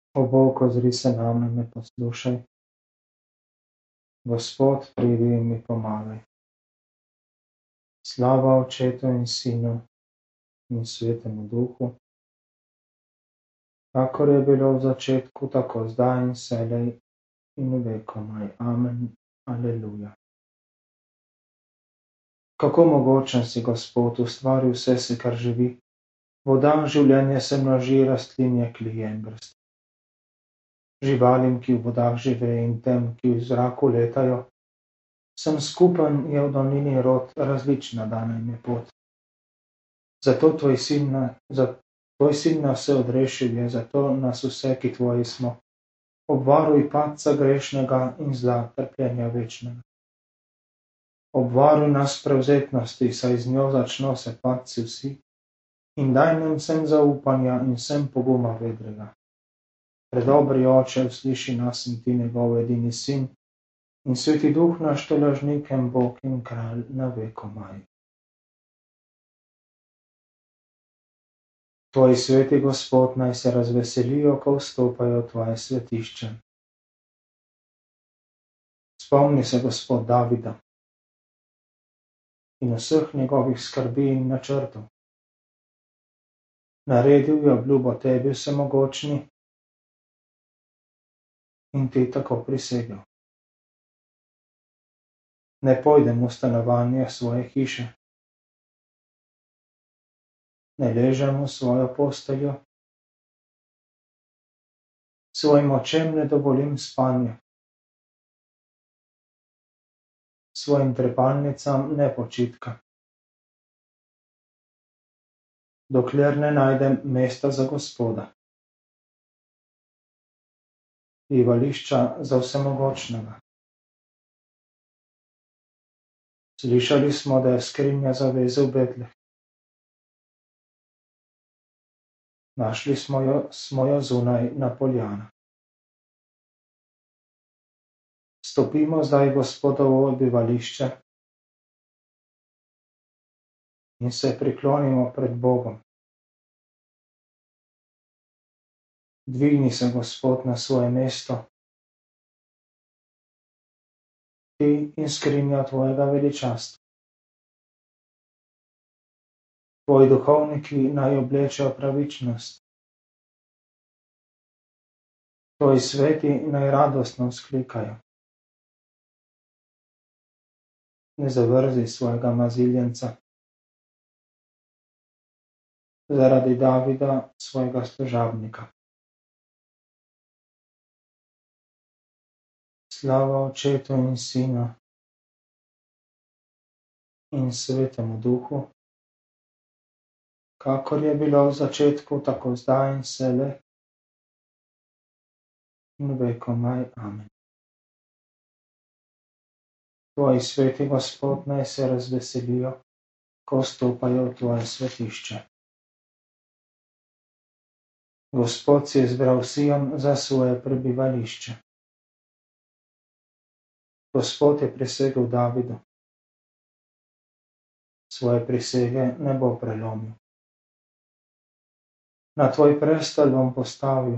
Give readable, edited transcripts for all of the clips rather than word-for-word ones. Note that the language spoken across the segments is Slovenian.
O Bog, ozri se name, me poslušaj. Gospod, pridi in mi pomagaj. Slava Očetu in Sinu in Svetemu Duhu, kakor je bilo v začetku, tako zdaj in vselej in vekomaj. Amen. Aleluja. Kako mogočen si, Gospod, ustvaril vse se, kar živi. V vodah življenje se množi, rastlinje klije in brsti. Živalim, ki v vodah žive, in tem, ki v zraku letajo, sem skupen je v dolini rod, različna dana jim je pot. Zato tvoj sin nas vse odrešil je, zato nas vse, ki tvoji smo, obvaruj padca grešnega in zla trpljenja večnega. Obvaruj nas prevzetnosti, saj z njo začno se padci vsi, in daj nam vsem zaupanja in vsem poguma vedrega. Predobri Oče, usliši nas in ti njegov edini sin, in Sveti Duh naš tolažnikem Bog in kralj na vekomaj. Tvoji sveti, Gospod, naj se razveselijo, ko vstopajo v tvoje svetišče. Spomni se, Gospod, Davida in vseh njegovih skrbi in načrtov. Naredil je obljubo tebi, vsemogočni, in ti tako prisegel. Ne pojdem v stanovanje svoje hiše, ne ležem v svojo posteljo, svojim očem ne dovolim spanja, svojim trepalnicam ne počitka, dokler ne najdem mesta za Gospoda, bivališča za vsemogočnega. Slišali smo, da je skrinja zaveze v Betleh. Našli smo jo zunaj na poljanah. Stopimo zdaj v Gospodovo bivališče in se priklonimo pred Bogom. Dvigni se, Gospod, na svoje mesto, ti in skrinja tvojega veličastva. Tvoji duhovniki naj oblečejo pravičnost, tvoji sveti naj radostno vzklikajo. Ne zavrzi svojega maziljenca, zaradi Davida, svojega služabnika. Slava Očetu in Sinu in Svetemu Duhu, kakor je bilo v začetku, tako zdaj in vselej in vekomaj. Amen. Tvoji sveti, Gospod, naj se razveselijo, ko vstopajo v tvoje svetišče. Gospod si je izbral Sion za svoje prebivališče. Gospod je prisegel Davidu. Svoje prisege ne bo prelomil. Na tvoj prestol bom postavil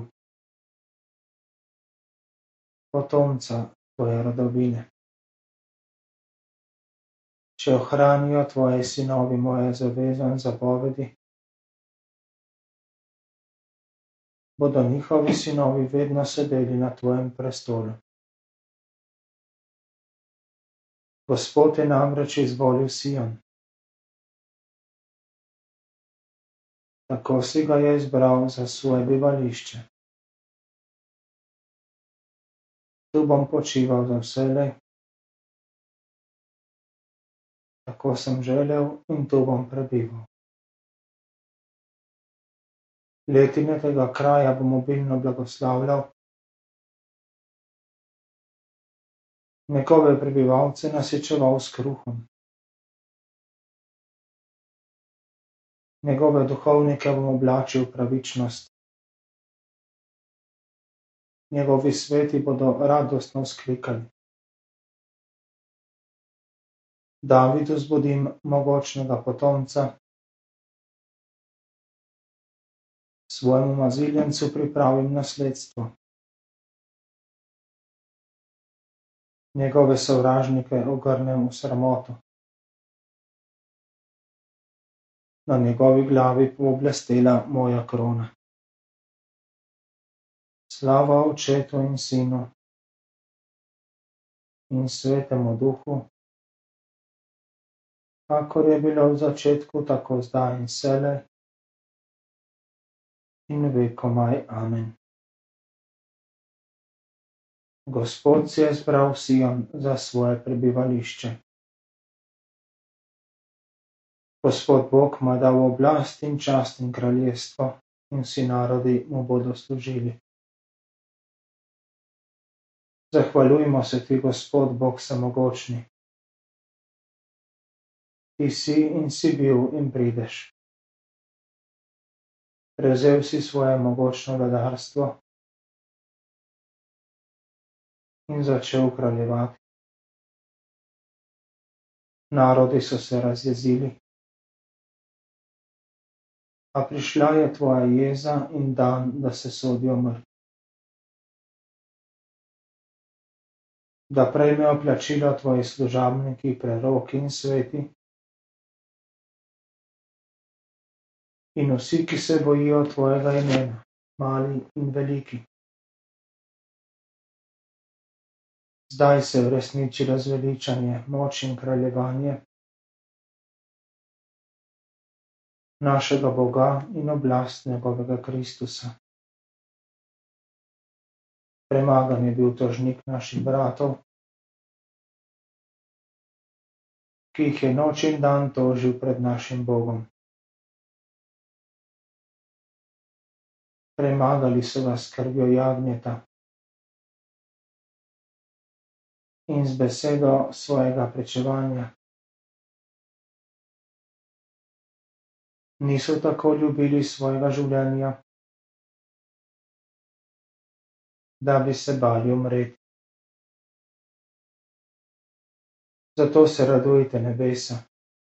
potomca tvoje rodovine. Če ohranijo tvoji sinovi moje zaveze in zapovedi, bodo njihovi sinovi vedno sedeli na tvojem prestolu. Gospod je namreč izvolil Sion. Tako si ga je izbral za svoje bivališče. Tu bom počival za vselej. Tako sem želel in tu bom prebival. Letine tega kraja bom obilno blagoslavljal. Njegove prebivalce nasičeval s kruhom. Njegove duhovnike bom oblačil v pravičnost. Njegovi sveti bodo radostno vzklikali. Davidu zbudim mogočnega potomca, svojemu maziljencu pripravim nasledstvo. Njegove sovražnike ogrnem v sramoto. Na njegovi glavi bo blestela moja krona. Slava Očetu in Sinu in Svetemu Duhu, kakor je bilo v začetku, tako zdaj in vselej in vekomaj. Amen. Gospod si je zbral Sion za svoje prebivališče. Gospod Bog mu je dal oblast in čast in kraljestvo, in vsi narodi mu bodo služili. Zahvaljujmo se ti, Gospod Bog vsemogočni. Ti si in si bil in prideš. Prevzel si svoje mogočno vladarstvo in začel kraljevati. Narodi so se razjezili, a prišla je tvoja jeza in dan, da se sodijo mrtvi. Da prejmejo plačilo tvoji služabniki, preroki in sveti, in vsi, ki se bojijo tvojega imena, mali in veliki. Zdaj se je uresničilo zveličanje, moč in kraljevanje našega Boga in oblast njegovega Kristusa. Premagan je bil tožnik naših bratov, ki jih je noč in dan tožil pred našim Bogom. Premagali so ga s krvjo jagnjeta in z besedo svojega pričevanja. Niso tako ljubili svojega življenja, da bi se bali umreti. Zato se radujte nebesa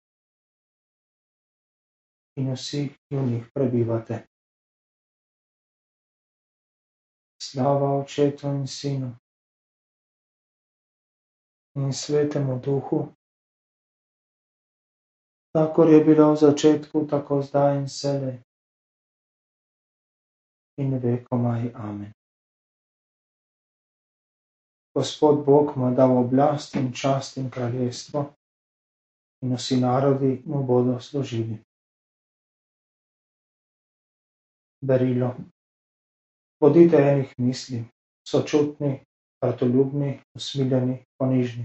in vsi, ki v njih prebivate. Slava Očetu in Sinu in Svetemu Duhu, kakor je bilo v začetku, tako zdaj in vselej in vekomaj. Amen. Gospod Bog mu je dal oblast in čast in kraljestvo, in vsi narodi mu bodo služili. Berilo. Bodite enih misli, sočutni, bratoljubni, usmiljeni, ponižni.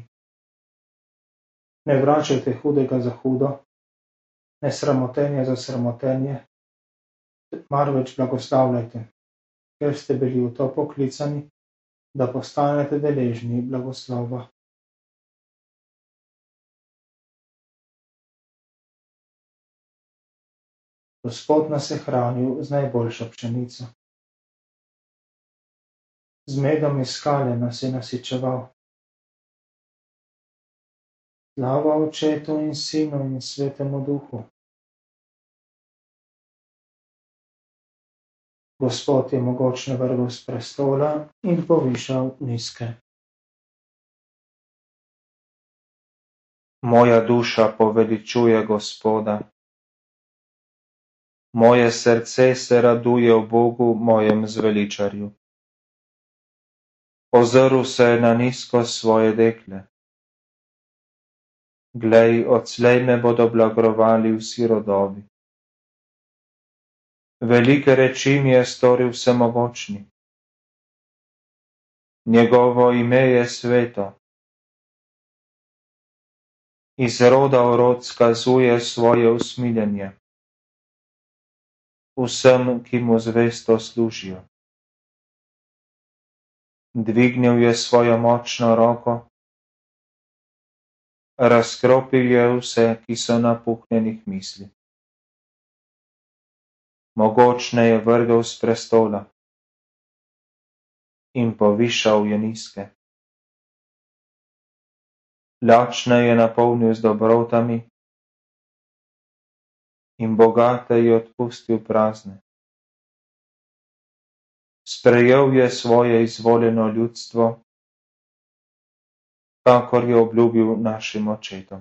Ne vračajte hudega za hudo, ne sramotenja za sramotenje, marveč blagoslavljajte, ker ste bili v to poklicani, da postanete deležni blagoslova. Gospod nas je hranil z najboljšo pšenico. Z medom iz skale nas je nasičeval. Slava Očetu in Sinu in Svetemu Duhu. Gospod je mogočne vrgel s prestola in povišal nizke. Moja duša poveličuje Gospoda. Moje srce se raduje v Bogu, mojem zveličarju. Ozrl se je na nizko svoje dekle. Glej, odslej me bodo blagrovali vsi rodovi. Velike reči mi je storil vsemogočni. Njegovo ime je sveto. Iz roda v rod skazuje svoje usmiljenje vsem, ki mu zvesto služijo. Dvignil je svojo močno roko, razkropil je vse, ki so napuhnjenih misli. Mogočne je vrgel s prestola in povišal je nizke. Lačne je napolnil z dobrotami in bogate je odpustil prazne. sprejel je svoje izvoljeno ljudstvo, kakor je obljubil našim očetom.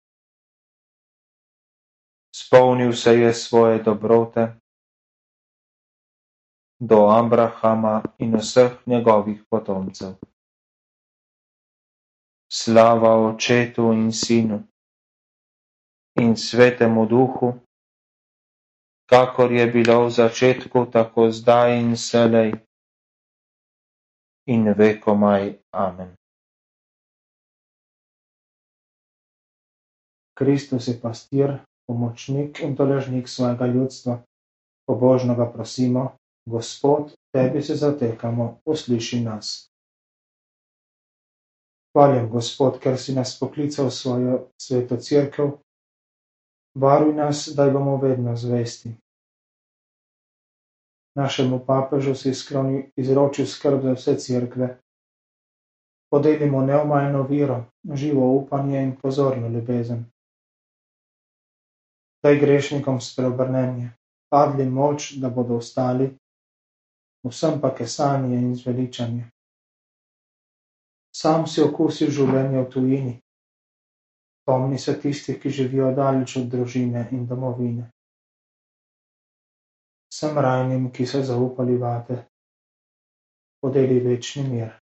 Spomnil se je svoje dobrote do Abrahama in vseh njegovih potomcev. Slava Očetu in Sinu in Svetemu Duhu, kakor je bilo v začetku, tako zdaj in vselej in vekomaj. Amen. Kristus je pastir, pomočnik in tolažnik svojega ljudstva. Pobožno ga prosimo, Gospod, tebi se zatekamo, usliši nas. Hvaljen, Gospod, ker si nas poklical v svojo sveto cerkev, varuj nas, da bomo vedno zvesti. Našemu papežu si izročil skrb za vse cerkve. Podelimo neomajno vero, živo upanje in pozorno ljubezen. Daj grešnikom spreobrnenje, padli moč, da bodo vstali, vsem pa kesanje in zveličanje. Sam si okusil življenje v tujini. Spomni se tistih, ki živijo daleč od družine in domovine. Vsem rajnim, ki so zaupali vate, podeli večni mir.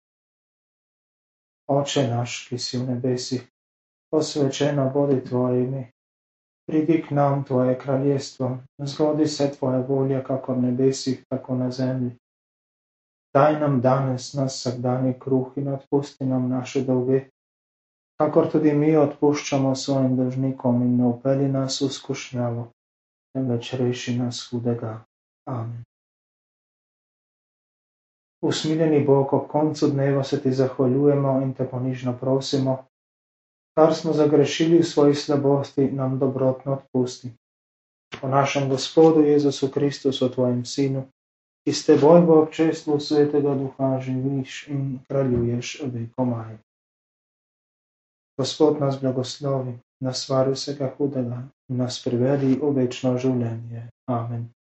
Oče naš, ki si v nebesih, posvečeno bodi tvoje ime. Pridi k nam tvoje kraljestvo, zgodi se tvoja volja, kako v nebesih, tako na zemlji. Daj nam danes naš vsakdanji kruh in odpusti nam naše dolge, kakor tudi mi odpuščamo svojim dolžnikom, in ne vpelji nas v skušnjavo, temveč reši nas hudega. Amen. Usmiljeni Bog, ob koncu dneva se ti zahvaljujemo in te ponižno prosimo, kar smo zagrešili v svoji slabosti, nam dobrotno odpusti. Po našem Gospodu Jezusu Kristusu, tvojem Sinu, ki s teboj v občestvu Svetega Duha živiš in kraljuješ vekomaj. Gospod nas blagoslovi, nas vari vsega hudega in nas privedi v večno življenje. Amen.